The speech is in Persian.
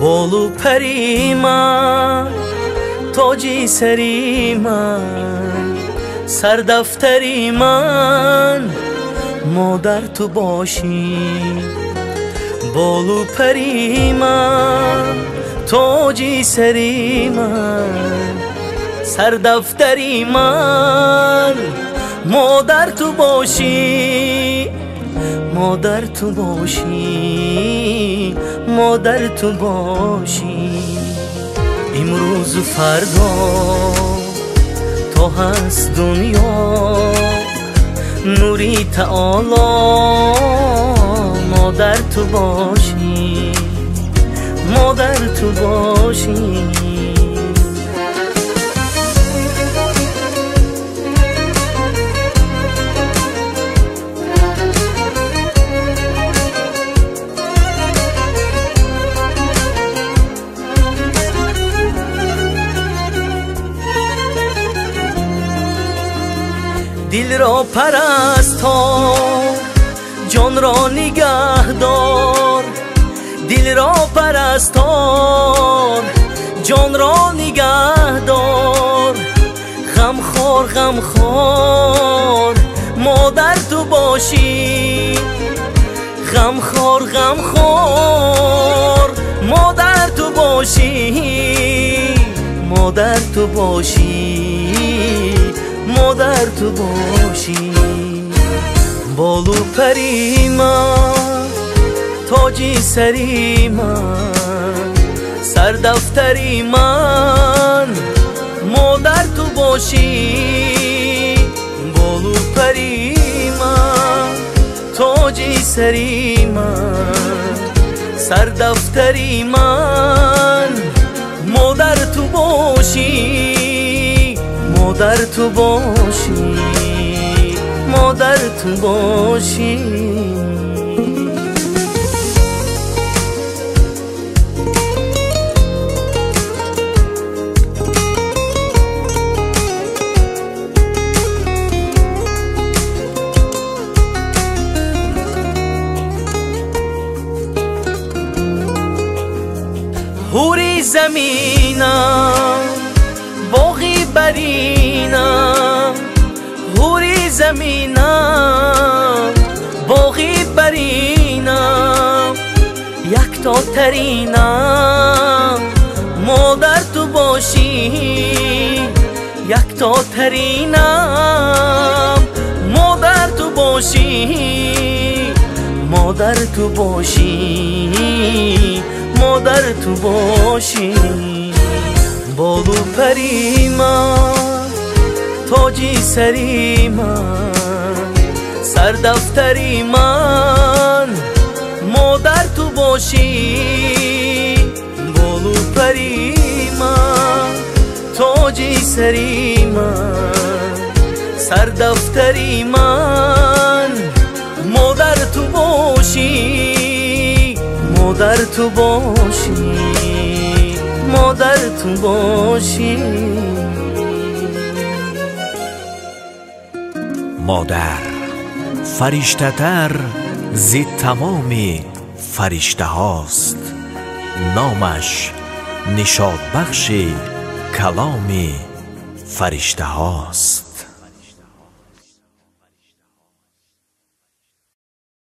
بولو پری من، تاجی سری من، سردفتری من، مادر تو باشی. بولو پری من، تاجی سری من، سردفتری من، مادر تو باشی. مادر تو باشی، مادر تو باشی. امروز و فردا تو هست دنیا، نوری تعالی. مادر تو باشی، مادر تو باشی. دل را پرستار، جان را نگه دار. دل را پرستار، جان را نگه دار. غم خور غم خور، مادر تو باشی. غم خور غم خور، مادر تو باشی. مادر تو باشی، مادر تو باشی. بولو پری من، تاجی سری من، سردفتری من، مادر تو باشی. بولو پری من، تاجی سری من، سردفتری من، مادر تو باشی. مادر تو باشی، مادر تو باشی. حوری زمینم، باغی برینم. حوری زمینم، باغی برینم. یک تا ترینم، مادر تو باشی. یک تا ترینم، مادر تو باشی. مادر تو باشی، مادر تو باشی. بولو پری من، تاجی سری من، سردفتری من، مادر تو باشی. بولو پری من، تاجی سری من، سردفتری من، مادر تو باشی. مادر تو باشی، مادر تو باشی. مادر فرشته تر ز تمام فرشته هاست. نامش نشاط بخش کلام فرشته هاست.